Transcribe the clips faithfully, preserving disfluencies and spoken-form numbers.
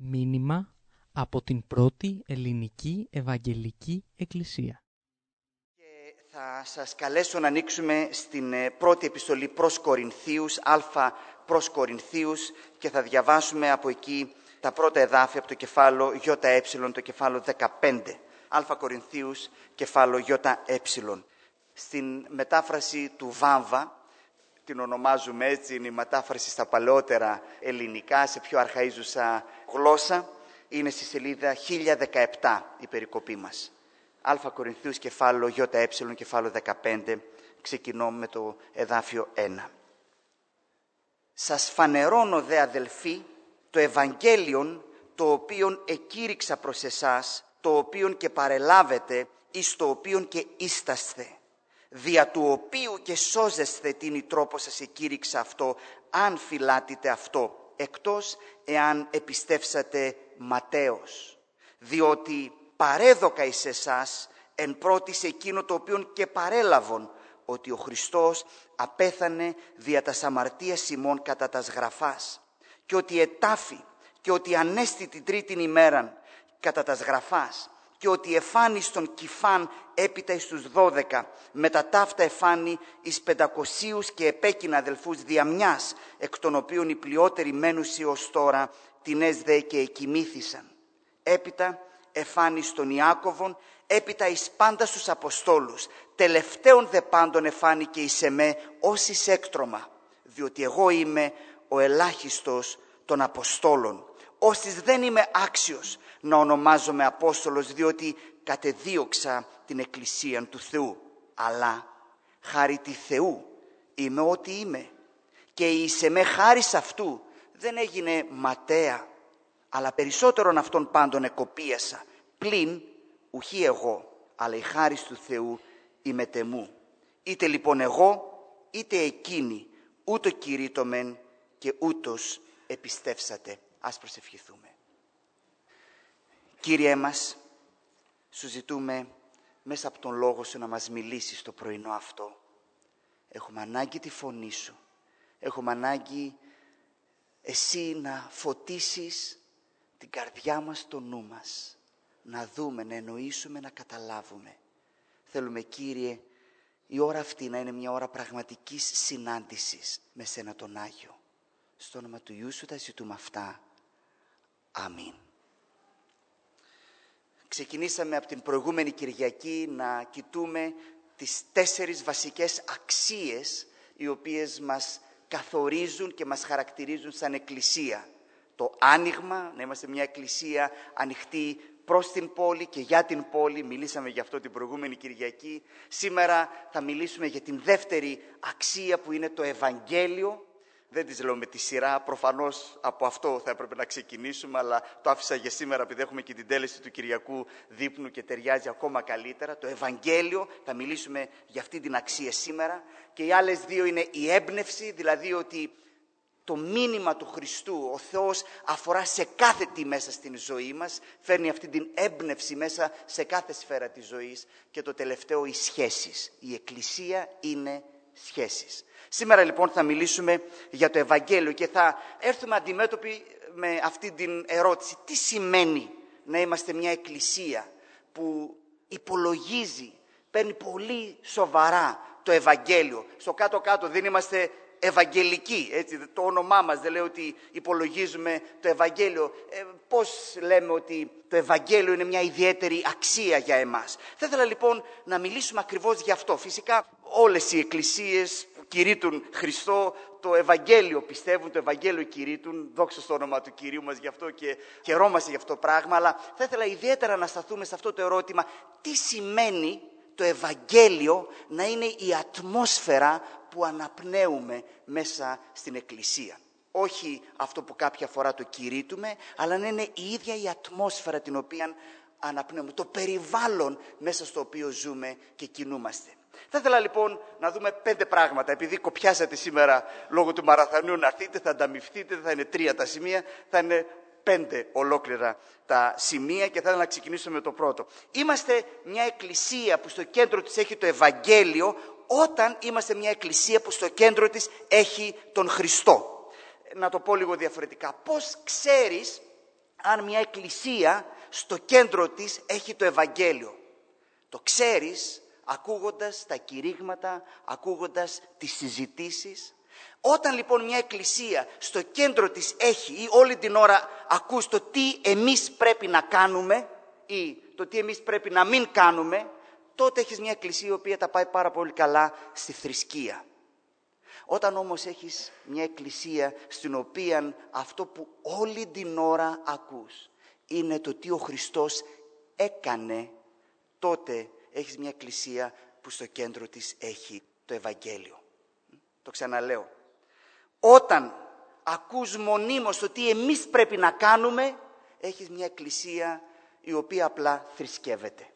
Μήνυμα από την πρώτη ελληνική Ευαγγελική Εκκλησία. Και θα σας καλέσω να ανοίξουμε στην πρώτη επιστολή προς Κορινθίους, Α προς Κορινθίους, και θα διαβάσουμε από εκεί τα πρώτα εδάφια από το κεφάλαιο ΙΕ, το κεφάλαιο δεκαπέντε. Α Κορινθίους, κεφάλαιο ΙΕ. Στην μετάφραση του Βάμβα, την ονομάζουμε έτσι, είναι η μετάφραση στα παλαιότερα ελληνικά, σε πιο αρχαΐζουσα γλώσσα, είναι στη σελίδα χίλια δεκαεπτά η περικοπή μας. Α Κορινθίους, κεφάλαιο ΙΕ, κεφάλαιο δεκαπέντε, ξεκινώ με το εδάφιο ένα. «Σας φανερώνω δε αδελφοί το Ευαγγέλιον, το οποίον εκήρυξα προς εσάς, το οποίον και παρελάβετε, εις το οποίον και ίστασθε, δια του οποίου και σώζεσθε την η τρόπο σας εκήρυξα αυτό, αν φυλάτητε αυτό, εκτός εάν επιστεύσατε ματέως. Διότι παρέδοκα εις εσάς, εν πρώτης εκείνο το οποίον και παρέλαβον, ότι ο Χριστός απέθανε δια τας αμαρτίας ημών κατά τας γραφάς, και ότι ετάφη, και ότι ανέστη την τρίτην ημέραν κατά τας γραφάς, και ότι εφάνει στον Κηφάν έπειτα εις τους δώδεκα, μετά ταύτα εφάνει εις πεντακοσίους και επέκεινα αδελφούς διαμιάς, εκ των οποίων οι πλειότεροι μένουσι ως τώρα, τινές δε και εκοιμήθησαν. Έπειτα εφάνει στον Ιάκωβον, έπειτα εις πάντα στους Αποστόλους, τελευταίον δε πάντων εφάνει και εις εμέ ως εις έκτρωμα, διότι εγώ είμαι ο ελάχιστος των Αποστόλων, όσις δεν είμαι άξιος να ονομάζομαι Απόστολος, διότι κατεδίωξα την Εκκλησία του Θεού. Αλλά χάρη τη Θεού είμαι ό,τι είμαι, και εις εμέ χάρις αυτού δεν έγινε ματέα, αλλά περισσότερον αυτών πάντων εκοπίασα, πλην ουχή εγώ, αλλά η χάρις του Θεού είμαι τεμού. Είτε λοιπόν εγώ, είτε εκείνοι, ούτω κηρύττωμεν και ούτως επιστεύσατε». Ας προσευχηθούμε. Κύριέ μας, σου ζητούμε μέσα από τον Λόγο Σου να μας μιλήσεις το πρωινό αυτό. Έχουμε ανάγκη τη φωνή Σου. Έχουμε ανάγκη Εσύ να φωτίσεις την καρδιά μας, το νου μας. Να δούμε, να εννοήσουμε, να καταλάβουμε. Θέλουμε, Κύριε, η ώρα αυτή να είναι μια ώρα πραγματικής συνάντησης με Σένα τον Άγιο. Στο όνομα του Υιού Σου τα ζητούμε αυτά. Αμήν. Ξεκινήσαμε από την προηγούμενη Κυριακή να κοιτούμε τις τέσσερις βασικές αξίες οι οποίες μας καθορίζουν και μας χαρακτηρίζουν σαν εκκλησία. Το άνοιγμα, να είμαστε μια εκκλησία ανοιχτή προς την πόλη και για την πόλη. Μιλήσαμε γι' αυτό την προηγούμενη Κυριακή. Σήμερα θα μιλήσουμε για την δεύτερη αξία που είναι το Ευαγγέλιο. Δεν τις λέω με τη σειρά, προφανώς από αυτό θα έπρεπε να ξεκινήσουμε, αλλά το άφησα για σήμερα επειδή έχουμε και την τέλεση του Κυριακού δείπνου και ταιριάζει ακόμα καλύτερα. Το Ευαγγέλιο, θα μιλήσουμε για αυτή την αξία σήμερα. Και οι άλλες δύο είναι η έμπνευση, δηλαδή ότι το μήνυμα του Χριστού, ο Θεός αφορά σε κάθε τι μέσα στην ζωή μας, φέρνει αυτή την έμπνευση μέσα σε κάθε σφαίρα της ζωής. Και το τελευταίο, οι σχέσεις. Η Εκκλησία είναι σχέσεις. Σήμερα λοιπόν θα μιλήσουμε για το Ευαγγέλιο και θα έρθουμε αντιμέτωποι με αυτή την ερώτηση. Τι σημαίνει να είμαστε μια εκκλησία που υπολογίζει, παίρνει πολύ σοβαρά το Ευαγγέλιο. Στο κάτω-κάτω δεν είμαστε ευαγγελικοί, έτσι, το όνομά μας δεν λέει ότι υπολογίζουμε το Ευαγγέλιο. Ε, πώς λέμε ότι το Ευαγγέλιο είναι μια ιδιαίτερη αξία για εμάς. Θα ήθελα λοιπόν να μιλήσουμε ακριβώς γι' αυτό. Φυσικά όλες οι εκκλησίες που κηρύττουν Χριστό, το Ευαγγέλιο πιστεύουν, το Ευαγγέλιο κηρύττουν, δόξα στο όνομα του Κυρίου μας γι' αυτό και χαιρόμαστε γι' αυτό το πράγμα, αλλά θα ήθελα ιδιαίτερα να σταθούμε σε αυτό το ερώτημα, τι σημαίνει το Ευαγγέλιο να είναι η ατμόσφαιρα που αναπνέουμε μέσα στην Εκκλησία. Όχι αυτό που κάποια φορά το κηρύττουμε, αλλά να είναι η ίδια η ατμόσφαιρα την οποία αναπνέουμε, το περιβάλλον μέσα στο οποίο ζούμε και κινούμαστε. Θα ήθελα λοιπόν να δούμε πέντε πράγματα. Επειδή κοπιάσατε σήμερα λόγω του μαραθωνίου να έρθετε, θα ανταμυφθείτε, θα είναι τρία τα σημεία, θα είναι πέντε ολόκληρα τα σημεία και θα ήθελα να ξεκινήσουμε με το πρώτο. Είμαστε μια εκκλησία που στο κέντρο της έχει το Ευαγγέλιο, όταν είμαστε μια εκκλησία που στο κέντρο της έχει τον Χριστό. Να το πω λίγο διαφορετικά. Πώς ξέρεις αν μια εκκλησία στο κέντρο της έχει το Ευαγγέλιο. Το ξέρεις ακούγοντας τα κηρύγματα, ακούγοντας τις συζητήσεις. Όταν λοιπόν μια εκκλησία στο κέντρο της έχει ή όλη την ώρα ακούς το τι εμείς πρέπει να κάνουμε ή το τι εμείς πρέπει να μην κάνουμε, τότε έχεις μια εκκλησία η οποία τα πάει πάρα πολύ καλά στη θρησκεία. Όταν όμως έχεις μια εκκλησία στην οποία αυτό που όλη την ώρα ακούς είναι το τι ο Χριστός έκανε, τότε έχεις μια εκκλησία που στο κέντρο της έχει το Ευαγγέλιο. Το ξαναλέω. Όταν ακούς μονίμως το τι εμείς πρέπει να κάνουμε, έχεις μια εκκλησία η οποία απλά θρησκεύεται.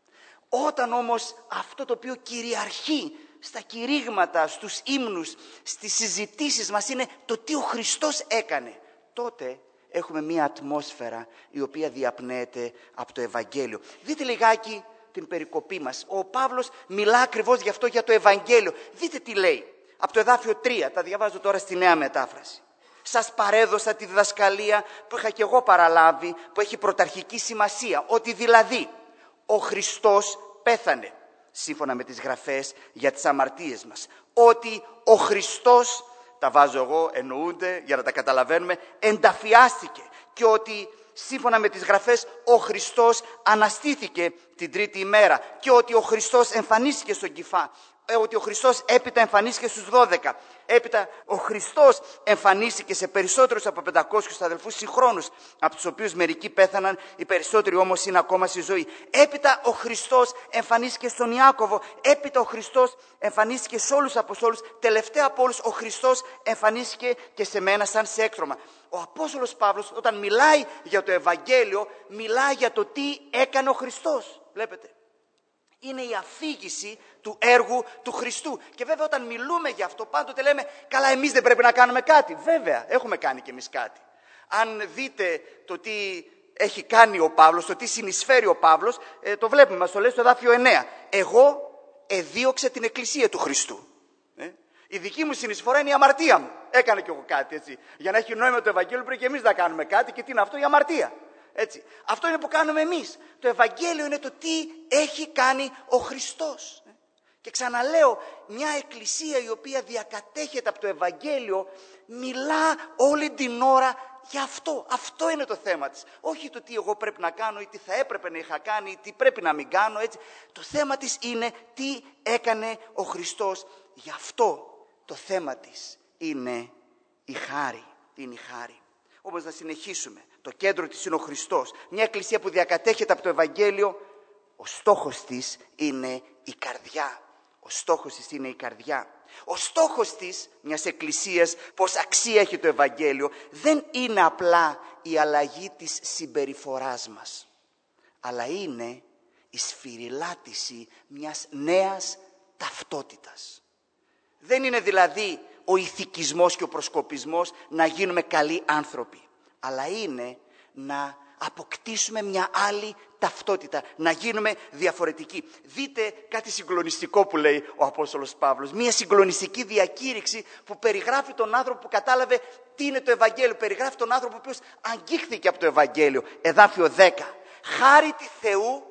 Όταν όμως αυτό το οποίο κυριαρχεί στα κηρύγματα, στους ύμνους, στις συζητήσεις μας είναι το τι ο Χριστός έκανε, τότε έχουμε μια ατμόσφαιρα η οποία διαπνέεται από το Ευαγγέλιο. Δείτε λιγάκι την περικοπή μας. Ο Παύλος μιλά ακριβώς γι' αυτό, για το Ευαγγέλιο. Δείτε τι λέει. Από το εδάφιο τρία, τα διαβάζω τώρα στη Νέα Μετάφραση. Σας παρέδωσα τη διδασκαλία που είχα και εγώ παραλάβει, που έχει πρωταρχική σημασία. Ότι δηλαδή ο Χριστός πέθανε, σύμφωνα με τις γραφές, για τις αμαρτίες μας. Ότι ο Χριστός, τα βάζω εγώ, εννοούνται για να τα καταλαβαίνουμε, ενταφιάστηκε. Και ότι σύμφωνα με τις γραφές ο Χριστός αναστήθηκε την τρίτη ημέρα. Και ότι ο Χριστός εμφανίστηκε στον Κηφά. Ότι ο Χριστός έπειτα εμφανίστηκε στους δώδεκα. Έπειτα ο Χριστός εμφανίστηκε σε περισσότερους από πεντακόσιους αδελφούς συγχρόνους, από τους οποίους μερικοί πέθαναν, οι περισσότεροι όμως είναι ακόμα στη ζωή. Έπειτα ο Χριστός εμφανίστηκε στον Ιάκωβο. Έπειτα ο Χριστός εμφανίστηκε σε όλους τους Αποστόλους. Τελευταία από όλους ο Χριστός εμφανίστηκε και σε μένα σαν σε έκτρωμα. Ο Απόστολος Παύλος όταν μιλάει για το Ευαγγέλιο, μιλάει για το τι έκανε ο Χριστός. Βλέπετε. Είναι η αφήγηση του έργου του Χριστού. Και βέβαια όταν μιλούμε γι' αυτό πάντοτε λέμε, καλά, εμείς δεν πρέπει να κάνουμε κάτι. Βέβαια, έχουμε κάνει κι εμείς κάτι. Αν δείτε το τι έχει κάνει ο Παύλος, το τι συνεισφέρει ο Παύλος, ε, το βλέπουμε, μας το λέει στο εδάφιο εννέα. Εγώ εδίωξα την εκκλησία του Χριστού. Ε? Η δική μου συνεισφορά είναι η αμαρτία μου. Έκανα κι εγώ κάτι, έτσι. Για να έχει νόημα το Ευαγγέλιο πρέπει και εμείς να κάνουμε κάτι. Και τι είναι αυτό? Η αμαρτία. Έτσι. Αυτό είναι που κάνουμε εμείς. Το Ευαγγέλιο είναι το τι έχει κάνει ο Χριστός. Και ξαναλέω, μια εκκλησία η οποία διακατέχεται από το Ευαγγέλιο μιλά όλη την ώρα για αυτό. Αυτό είναι το θέμα της. Όχι το τι εγώ πρέπει να κάνω ή τι θα έπρεπε να είχα κάνει ή τι πρέπει να μην κάνω. Έτσι. Το θέμα της είναι τι έκανε ο Χριστός. Γι' αυτό το θέμα της είναι η χάρη. Είναι η χάρη. Όμως να συνεχίσουμε. Το κέντρο της είναι ο Χριστός. Μια εκκλησία που διακατέχεται από το Ευαγγέλιο, ο στόχος της είναι η καρδιά. Ο στόχος της είναι η καρδιά. Ο στόχος της, μιας εκκλησίας, πως αξία έχει το Ευαγγέλιο, δεν είναι απλά η αλλαγή της συμπεριφοράς μας, αλλά είναι η σφυριλάτηση μιας νέας ταυτότητας. Δεν είναι δηλαδή ο ηθικισμός και ο προσκοπισμός να γίνουμε καλοί άνθρωποι, αλλά είναι να αποκτήσουμε μια άλλη ταυτότητα, να γίνουμε διαφορετικοί. Δείτε κάτι συγκλονιστικό που λέει ο Απόστολος Παύλος, μια συγκλονιστική διακήρυξη που περιγράφει τον άνθρωπο που κατάλαβε τι είναι το Ευαγγέλιο, περιγράφει τον άνθρωπο ο οποίος αγγίχθηκε από το Ευαγγέλιο. Εδάφιο δέκα. Χάρη τη Θεού,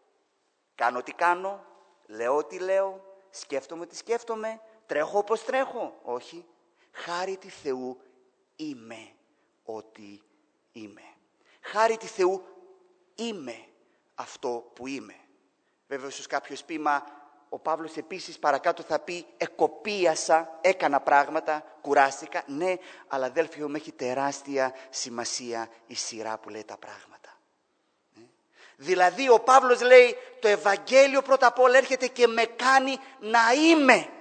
κάνω τι κάνω, λέω ό,τι λέω, σκέφτομαι τι σκέφτομαι, τρέχω όπως τρέχω. Όχι, χάρη τη Θεού είμαι ό,τι είμαι. Χάρη τη Θεού είμαι αυτό που είμαι. Βέβαια, ίσως κάποιος πει, μα ο Παύλος επίσης παρακάτω θα πει εκοπίασα, έκανα πράγματα, κουράστηκα. Ναι, αλλά αδέλφοι μου, έχει τεράστια σημασία η σειρά που λέει τα πράγματα. Ε? Δηλαδή ο Παύλος λέει το Ευαγγέλιο πρώτα απ' όλα έρχεται και με κάνει να είμαι.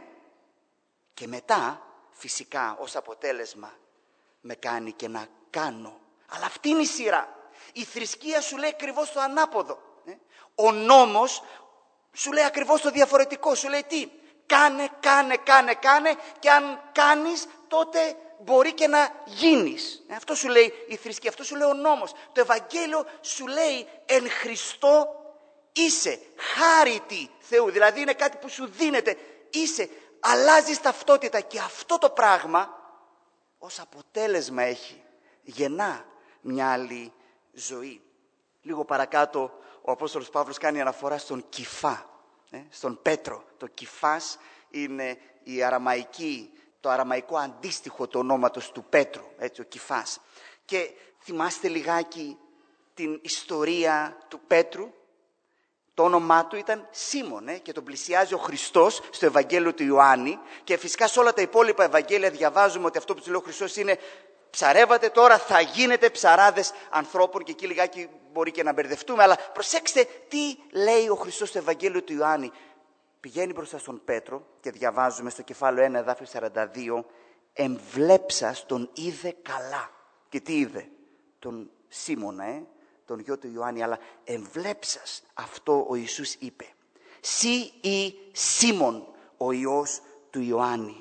Και μετά φυσικά ως αποτέλεσμα με κάνει και να κάνω. Αλλά αυτή είναι η σειρά. Η θρησκεία σου λέει ακριβώς το ανάποδο. Ο νόμος σου λέει ακριβώς το διαφορετικό. Σου λέει τι? Κάνε, κάνε, κάνε, κάνε και αν κάνεις τότε μπορεί και να γίνεις. Αυτό σου λέει η θρησκεία, αυτό σου λέει ο νόμος. Το Ευαγγέλιο σου λέει εν Χριστώ είσαι χάρητη Θεού. Δηλαδή είναι κάτι που σου δίνεται. Είσαι, αλλάζεις ταυτότητα και αυτό το πράγμα ως αποτέλεσμα έχει, γεννά μια άλλη ζωή. Λίγο παρακάτω ο Απόστολος Παύλος κάνει αναφορά στον Κυφά, ε, στον Πέτρο. Το Κυφάς είναι η αραμαϊκή, το αραμαϊκό αντίστοιχο του ονόματος του Πέτρου, έτσι, ο Κυφάς. Και θυμάστε λιγάκι την ιστορία του Πέτρου. Το όνομά του ήταν Σίμων, ε, και τον πλησιάζει ο Χριστός στο Ευαγγέλιο του Ιωάννη, και φυσικά σε όλα τα υπόλοιπα Ευαγγέλια διαβάζουμε ότι αυτό που του λέει ο Χριστός είναι ψαρεύατε, τώρα θα γίνετε ψαράδες ανθρώπων, και εκεί λιγάκι μπορεί και να μπερδευτούμε, αλλά προσέξτε τι λέει ο Χριστός στο Ευαγγέλιο του Ιωάννη. Πηγαίνει μπροστά στον Πέτρο και διαβάζουμε στο κεφάλαιο ένα, εδάφιο σαράντα δύο, εμβλέψας τον είδε καλά. Και τι είδε? Τον Σίμωνα, ε, τον γιο του Ιωάννη, αλλά εμβλέψας, αυτό ο Ιησούς είπε. Σύ ή Σίμων, ο ιός του Ιωάννη.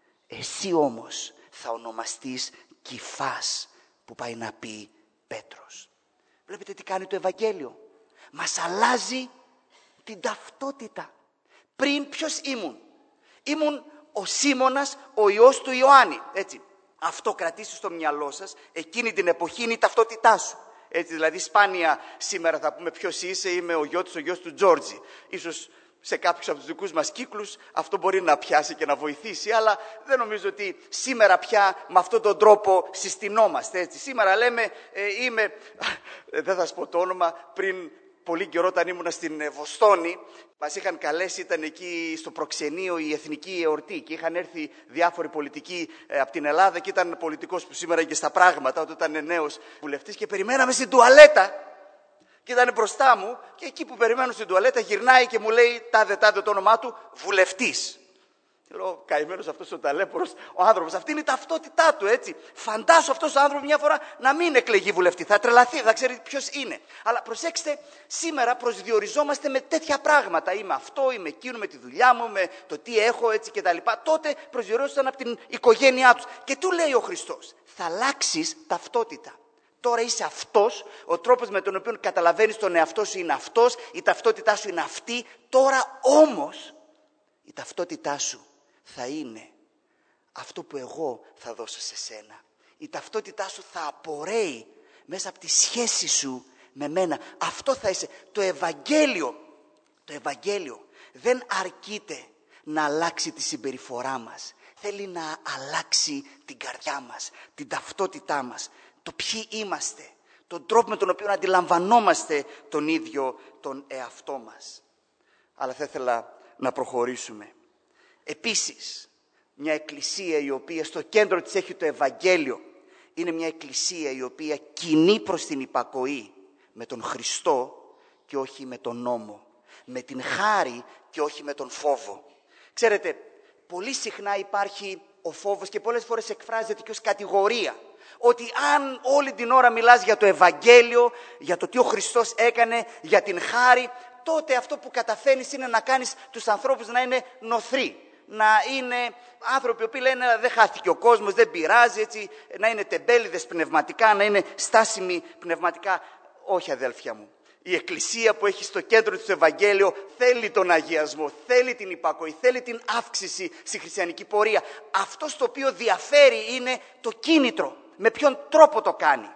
Εσύ όμως θα ονομαστείς Κυφάς, που πάει να πει Πέτρος. Βλέπετε τι κάνει το Ευαγγέλιο? Μας αλλάζει την ταυτότητα. Πριν ποιος ήμουν? Ήμουν ο Σίμωνας, ο ιός του Ιωάννη. Έτσι. Αυτό κρατήσει στο μυαλό σας. Εκείνη την εποχή είναι η ταυτότητά σου. Έτσι, δηλαδή σπάνια σήμερα θα πούμε ποιος είσαι, είμαι ο γιος, ο γιος του Τζόρτζι. Ίσως σε κάποιους από τους δικούς μας κύκλους αυτό μπορεί να πιάσει και να βοηθήσει, αλλά δεν νομίζω ότι σήμερα πια με αυτόν τον τρόπο συστηνόμαστε. Έτσι. Σήμερα λέμε ε, είμαι, δεν θα σας πω το όνομα, πριν πολύ καιρό όταν ήμουν στην Βοστόνη, μας είχαν καλέσει, ήταν εκεί στο προξενείο η εθνική εορτή και είχαν έρθει διάφοροι πολιτικοί ε, από την Ελλάδα, και ήταν πολιτικός που σήμερα και στα πράγματα, όταν ήταν νέος βουλευτής, και περιμέναμε στην τουαλέτα. Και ήταν μπροστά μου, και εκεί που περιμένω στην τουαλέτα γυρνάει και μου λέει τάδε τάδε το όνομά του, βουλευτής. Λέω, καημένος αυτός ο ταλέπορος ο άνθρωπος, αυτή είναι η ταυτότητά του, έτσι. Φαντάσου αυτός ο άνθρωπος μια φορά να μην εκλεγεί βουλευτή, θα τρελαθεί, θα ξέρει ποιος είναι. Αλλά προσέξτε, σήμερα προσδιοριζόμαστε με τέτοια πράγματα. Είμαι αυτό, είμαι εκείνο, με τη δουλειά μου, με το τι έχω, έτσι κτλ. Τότε προσδιορίζονταν από την οικογένειά τους. Και του λέει ο Χριστός, θα αλλάξεις ταυτότητα. Τώρα είσαι αυτός, ο τρόπος με τον οποίο καταλαβαίνεις τον εαυτό σου είναι αυτός, η ταυτότητά σου είναι αυτή. Τώρα όμως η ταυτότητά σου θα είναι αυτό που εγώ θα δώσω σε σένα. Η ταυτότητά σου θα απορρέει μέσα από τη σχέση σου με μένα. Αυτό θα είσαι. Το Ευαγγέλιο, το Ευαγγέλιο δεν αρκείται να αλλάξει τη συμπεριφορά μας. Θέλει να αλλάξει την καρδιά μας, την ταυτότητά μας, το ποιοι είμαστε, τον τρόπο με τον οποίο αντιλαμβανόμαστε τον ίδιο τον εαυτό μας. Αλλά θα ήθελα να προχωρήσουμε. Επίσης, μια εκκλησία η οποία στο κέντρο της έχει το Ευαγγέλιο, είναι μια εκκλησία η οποία κινεί προς την υπακοή με τον Χριστό και όχι με τον νόμο, με την χάρη και όχι με τον φόβο. Ξέρετε, πολύ συχνά υπάρχει ο φόβος και πολλές φορές εκφράζεται και ως κατηγορία. Ότι αν όλη την ώρα μιλάς για το Ευαγγέλιο, για το τι ο Χριστός έκανε, για την χάρη, τότε αυτό που καταφέρνεις είναι να κάνεις τους ανθρώπους να είναι νοθροί. Να είναι άνθρωποι που λένε δεν χάθηκε ο κόσμος, δεν πειράζει, έτσι, να είναι τεμπέληδες πνευματικά, να είναι στάσιμοι πνευματικά. Όχι, αδέλφια μου. Η Εκκλησία που έχει στο κέντρο της το Ευαγγέλιο θέλει τον αγιασμό, θέλει την υπακοή, θέλει την αύξηση στη χριστιανική πορεία. Αυτό το οποίο διαφέρει είναι το κίνητρο. Με ποιον τρόπο το κάνει.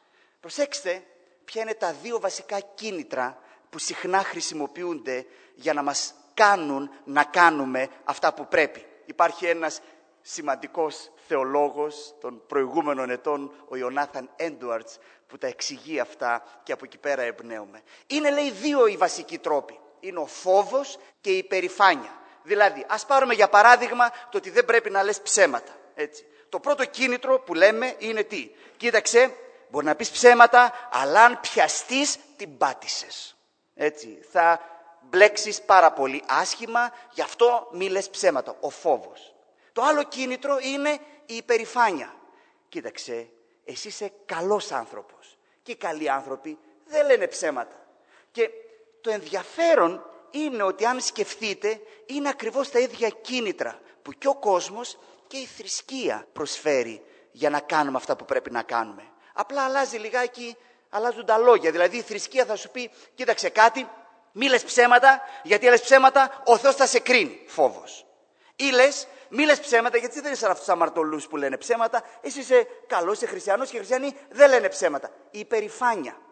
Προσέξτε ποια είναι τα δύο βασικά κίνητρα που συχνά χρησιμοποιούνται για να μας κάνουν να κάνουμε αυτά που πρέπει. Υπάρχει ένας σημαντικός θεολόγος των προηγούμενων ετών, ο Ιονάθαν Έντουαρτς, που τα εξηγεί αυτά και από εκεί πέρα εμπνέουμε. Είναι, λέει, δύο οι βασικοί τρόποι. Είναι ο φόβος και η υπερηφάνεια. Δηλαδή, ας πάρουμε για παράδειγμα το ότι δεν πρέπει να λες ψέματα. Έτσι. Το πρώτο κίνητρο που λέμε είναι τι? Κοίταξε, μπορεί να πεις ψέματα, αλλά αν πιαστείς την πάτησες. Έτσι, θα μπλέξεις πάρα πολύ άσχημα, γι' αυτό μη λες ψέματα. Ο φόβος. Το άλλο κίνητρο είναι η υπερηφάνεια. Κοίταξε, εσύ είσαι καλός άνθρωπος. Και οι καλοί άνθρωποι δεν λένε ψέματα. Και το ενδιαφέρον είναι ότι αν σκεφτείτε, είναι ακριβώς τα ίδια κίνητρα που και ο κόσμος και η θρησκεία προσφέρει για να κάνουμε αυτά που πρέπει να κάνουμε. Απλά αλλάζει λιγάκι, αλλάζουν τα λόγια. Δηλαδή η θρησκεία θα σου πει, κοίταξε κάτι, μη λες ψέματα, γιατί λες ψέματα, ο Θεός θα σε κρίνει. Φόβος. Ή λες, μη λες ψέματα, γιατί δεν είσαι σαν αυτούς τους αμαρτωλούς που λένε ψέματα. Εσύ είσαι καλός, είσαι χριστιανός και οι χριστιανοί δεν λένε ψέματα. Η υπερηφάνεια.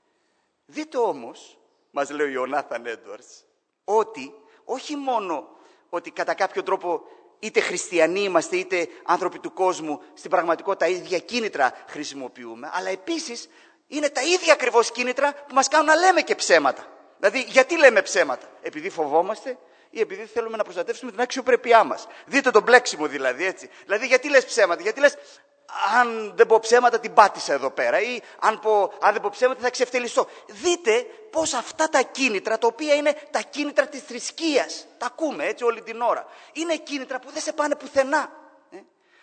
Δείτε όμως, μας λέει ο Ιωνάθαν Έντουαρτς, ότι όχι μόνο ότι κατά κάποιο τρόπο είτε χριστιανοί είμαστε είτε άνθρωποι του κόσμου, στην πραγματικότητα ίδια κίνητρα χρησιμοποιούμε, αλλά επίσης είναι τα ίδια ακριβώς κίνητρα που μας κάνουν να λέμε και ψέματα. Δηλαδή, γιατί λέμε ψέματα? Επειδή φοβόμαστε ή επειδή θέλουμε να προστατεύσουμε την αξιοπρέπειά μας. Δείτε τον μπλέξιμο δηλαδή, έτσι. Δηλαδή, γιατί λες ψέματα? Γιατί λες, αν δεν πω ψέματα την πάτησα εδώ πέρα, ή αν, πω, αν δεν πω ψέματα θα ξεφτελιστώ. Δείτε πως αυτά τα κίνητρα, τα οποία είναι τα κίνητρα της θρησκείας, τα ακούμε έτσι όλη την ώρα, είναι κίνητρα που δεν σε πάνε πουθενά. Ε?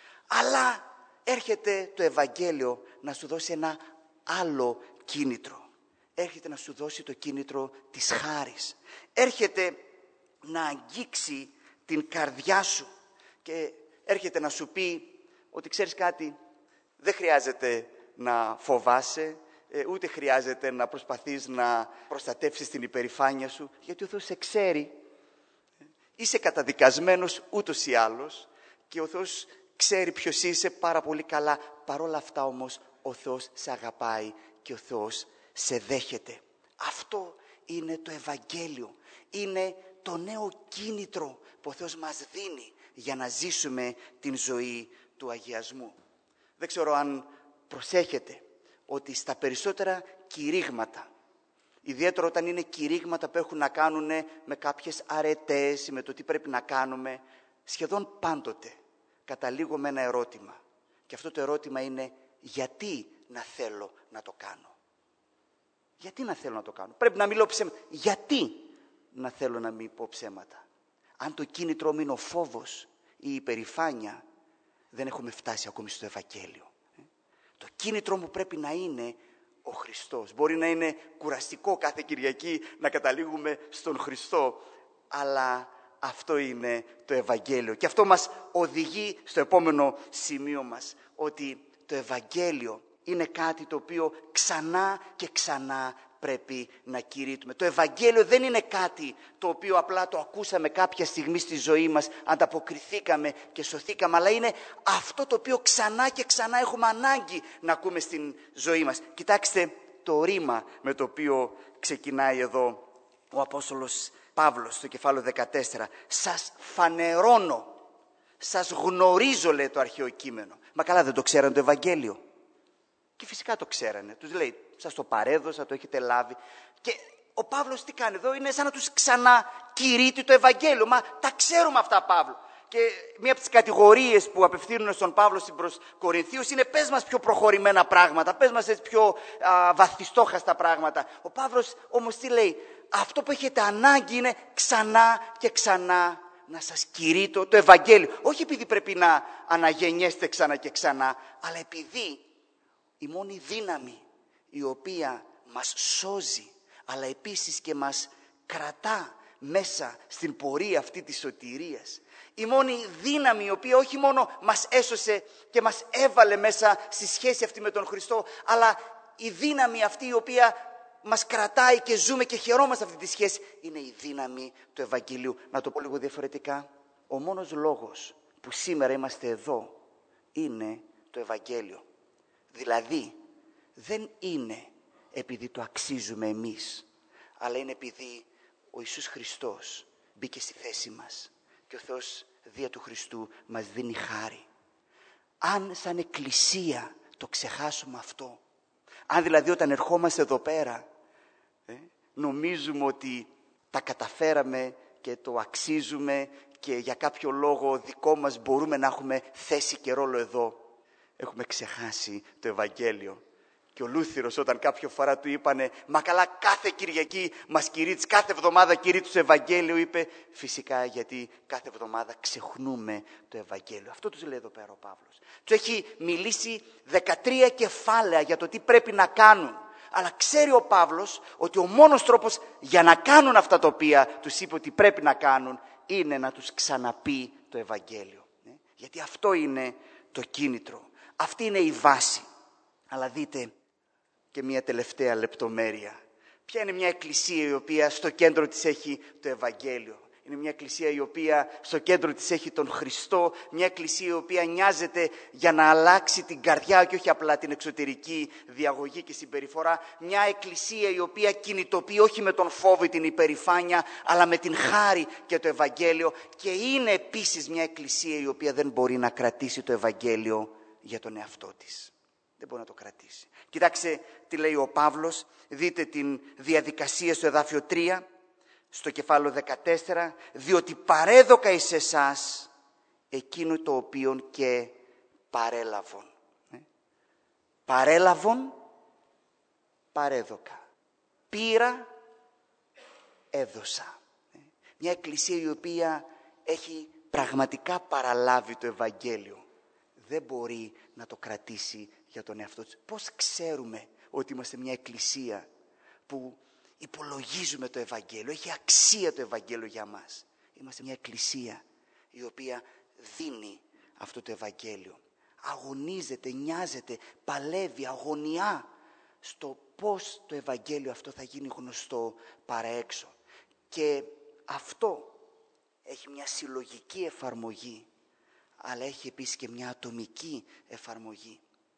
Αλλά έρχεται το Ευαγγέλιο να σου δώσει ένα άλλο κίνητρο. Έρχεται να σου δώσει το κίνητρο της χάρης. Έρχεται να αγγίξει την καρδιά σου και έρχεται να σου πει ότι ξέρεις κάτι, δεν χρειάζεται να φοβάσαι, ούτε χρειάζεται να προσπαθείς να προστατεύσεις την υπερηφάνεια σου, γιατί ο Θεός σε ξέρει. Είσαι καταδικασμένος ούτως ή άλλως και ο Θεός ξέρει ποιος είσαι πάρα πολύ καλά. Παρόλα αυτά όμως ο Θεός σε αγαπάει και ο Θεός σε δέχεται. Αυτό είναι το Ευαγγέλιο. Είναι το νέο κίνητρο που ο Θεός μας δίνει για να ζήσουμε την ζωή του αγιασμού. Δεν ξέρω αν προσέχετε ότι στα περισσότερα κηρύγματα, ιδιαίτερα όταν είναι κηρύγματα που έχουν να κάνουν με κάποιες αρετές ή με το τι πρέπει να κάνουμε, σχεδόν πάντοτε καταλήγω με ένα ερώτημα. Και αυτό το ερώτημα είναι, γιατί να θέλω να το κάνω? Γιατί να θέλω να το κάνω? Πρέπει να μιλώ ψέματα. Γιατί να θέλω να μην πω ψέματα? Αν το κίνητρο μου είναι ο φόβος ή η υπερηφάνεια, δεν έχουμε φτάσει ακόμη στο Ευαγγέλιο. Το κίνητρο μου πρέπει να είναι ο Χριστός. Μπορεί να είναι κουραστικό κάθε Κυριακή να καταλήγουμε στον Χριστό, αλλά αυτό είναι το Ευαγγέλιο. Και αυτό μας οδηγεί στο επόμενο σημείο μας, ότι το Ευαγγέλιο είναι κάτι το οποίο ξανά και ξανά πρέπει να κηρύττουμε. Το Ευαγγέλιο δεν είναι κάτι το οποίο απλά το ακούσαμε κάποια στιγμή στη ζωή μας, ανταποκριθήκαμε και σωθήκαμε, αλλά είναι αυτό το οποίο ξανά και ξανά έχουμε ανάγκη να ακούμε στην ζωή μας. Κοιτάξτε το ρήμα με το οποίο ξεκινάει εδώ ο Απόστολος Παύλος στο κεφάλαιο δεκατέσσερα. Σας φανερώνω, σας γνωρίζω, λέει το αρχαίο κείμενο. Μα καλά, δεν το ξέρανε το Ευαγγέλιο? Και φυσικά το ξέρανε. Τους λέει, σας το παρέδωσα, το έχετε λάβει. Και ο Παύλος τι κάνει εδώ? Είναι σαν να τους ξανακηρύττει το Ευαγγέλιο. Μα τα ξέρουμε αυτά, Παύλο. Και μία από τις κατηγορίες που απευθύνουν στον Παύλο στην προς Κορινθίους είναι, πες μας πιο προχωρημένα πράγματα, πες μας έτσι πιο α, βαθιστόχαστα πράγματα. Ο Παύλος όμως τι λέει? Αυτό που έχετε ανάγκη είναι ξανά και ξανά να σας κηρύττω το Ευαγγέλιο. Όχι επειδή πρέπει να αναγεννιέστε ξανά και ξανά, αλλά επειδή η μόνη δύναμη η οποία μας σώζει, αλλά επίσης και μας κρατά μέσα στην πορεία αυτή της σωτηρίας, η μόνη δύναμη η οποία όχι μόνο μας έσωσε και μας έβαλε μέσα στη σχέση αυτή με τον Χριστό, αλλά η δύναμη αυτή η οποία μας κρατάει και ζούμε και χαιρόμαστε αυτή τη σχέση, είναι η δύναμη του Ευαγγελίου. Να το πω λίγο διαφορετικά. Ο μόνος λόγος που σήμερα είμαστε εδώ είναι το Ευαγγέλιο. Δηλαδή, δεν είναι επειδή το αξίζουμε εμείς, αλλά είναι επειδή ο Ιησούς Χριστός μπήκε στη θέση μας και ο Θεός δια του Χριστού μας δίνει χάρη. Αν σαν εκκλησία το ξεχάσουμε αυτό, αν δηλαδή όταν ερχόμαστε εδώ πέρα ε, νομίζουμε ότι τα καταφέραμε και το αξίζουμε και για κάποιο λόγο δικό μας μπορούμε να έχουμε θέση και ρόλο εδώ, έχουμε ξεχάσει το Ευαγγέλιο. Και ο Λούθυρος όταν κάποια φορά του είπανε, μα καλά κάθε Κυριακή μας κηρύττεις, κάθε εβδομάδα κηρύττεις το Ευαγγέλιο, είπε, φυσικά γιατί κάθε εβδομάδα ξεχνούμε το Ευαγγέλιο. Αυτό τους λέει εδώ πέρα ο Παύλος. Τους έχει μιλήσει δεκατρία κεφάλαια για το τι πρέπει να κάνουν. Αλλά ξέρει ο Παύλος ότι ο μόνος τρόπος για να κάνουν αυτά τα οποία τους είπε ότι πρέπει να κάνουν είναι να τους ξαναπεί το Ευαγγέλιο. Γιατί αυτό είναι το κίνητρο. Αυτή είναι η βάση. Αλλά δείτε και μια τελευταία λεπτομέρεια. Ποια είναι μια εκκλησία η οποία στο κέντρο της έχει το Ευαγγέλιο? Είναι μια εκκλησία η οποία στο κέντρο της έχει τον Χριστό, μια εκκλησία η οποία νοιάζεται για να αλλάξει την καρδιά και όχι απλά την εξωτερική διαγωγή και συμπεριφορά. Μια εκκλησία η οποία κινητοποιεί όχι με τον φόβο ή την υπερηφάνεια, αλλά με την χάρη και το Ευαγγέλιο. Και είναι επίσης μια εκκλησία η οποία δεν μπορεί να κρατήσει το Ευαγγέλιο για τον εαυτό της. Δεν μπορεί να το κρατήσει. Κοιτάξτε τι λέει ο Παύλος, δείτε την διαδικασία στο εδάφιο τρία. Στο κεφάλαιο δεκατέσσερα, διότι παρέδοκα εις εσάς εκείνο το οποίον και παρέλαβον. Ε? Παρέλαβον, παρέδοκα. Πήρα, έδωσα. Ε? Μια εκκλησία η οποία έχει πραγματικά παραλάβει το Ευαγγέλιο. Δεν μπορεί να το κρατήσει για τον εαυτό της. Πώς ξέρουμε ότι είμαστε μια εκκλησία που υπολογίζουμε το Ευαγγέλιο, έχει αξία το Ευαγγέλιο για μας? Είμαστε μια εκκλησία η οποία δίνει αυτό το Ευαγγέλιο. Αγωνίζεται, νοιάζεται, παλεύει, αγωνιά στο πώς το Ευαγγέλιο αυτό θα γίνει γνωστό παρά έξω. Και αυτό έχει μια συλλογική εφαρμογή, αλλά έχει επίσης και μια ατομική εφαρμογή.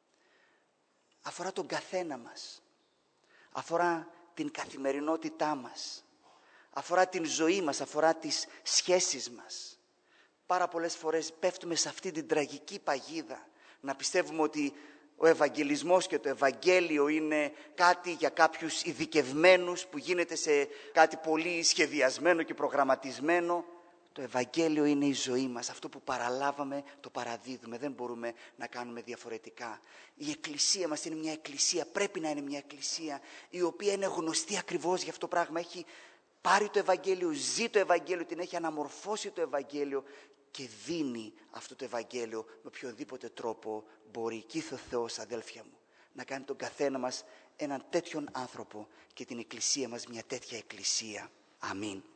Αφορά τον καθένα μας. Αφορά την καθημερινότητά μας. Αφορά την ζωή μας, αφορά τις σχέσεις μας. Πάρα πολλές φορές πέφτουμε σε αυτή την τραγική παγίδα να πιστεύουμε ότι ο Ευαγγελισμός και το Ευαγγέλιο είναι κάτι για κάποιους ειδικευμένους που γίνεται σε κάτι πολύ σχεδιασμένο και προγραμματισμένο. Το Ευαγγέλιο είναι η ζωή μας. Αυτό που παραλάβαμε το παραδίδουμε. Δεν μπορούμε να κάνουμε διαφορετικά. Η εκκλησία μας είναι μια εκκλησία, πρέπει να είναι μια εκκλησία η οποία είναι γνωστή ακριβώς για αυτό το πράγμα. Έχει πάρει το Ευαγγέλιο, ζει το Ευαγγέλιο, την έχει αναμορφώσει το Ευαγγέλιο και δίνει αυτό το Ευαγγέλιο με οποιοδήποτε τρόπο μπορεί. Και ήθελε ο Θεός, αδέλφια μου, να κάνει τον καθένα μας έναν τέτοιον άνθρωπο και την εκκλησία μας μια τέτοια εκκλησία. Αμήν.